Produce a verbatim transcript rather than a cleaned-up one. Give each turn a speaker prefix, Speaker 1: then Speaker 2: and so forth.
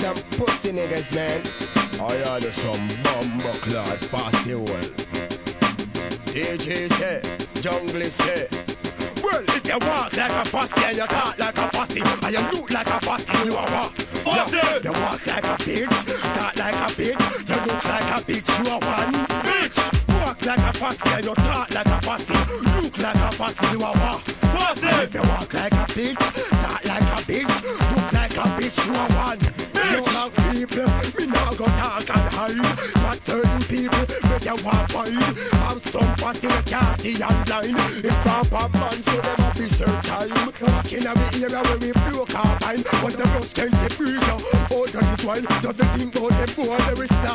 Speaker 1: some pussy niggas, man. I had some bumbo clad passy well. D J say, jungle say. Well, if you walk like a pussy and you talk like a pussy and you look like a pussy, you are what? Pussy! You, you walk like a bitch, talk like a bitch, you look like a bitch, you are one bitch! Walk like a pussy and you talk like a pussy, look like a pussy, you are what? Pussy! If you walk like a bitch, talk like a bitch, look like a bitch, you are one bitch! You have people, me now go talk and hide, but certain people, make you walk wide. Have some pussy that can't see online. If I'm a man, so them have to serve time. Walking on the area where we blow carbine, but the blood can't see freeze you. Oh, that is why, doesn't think about the boy, there is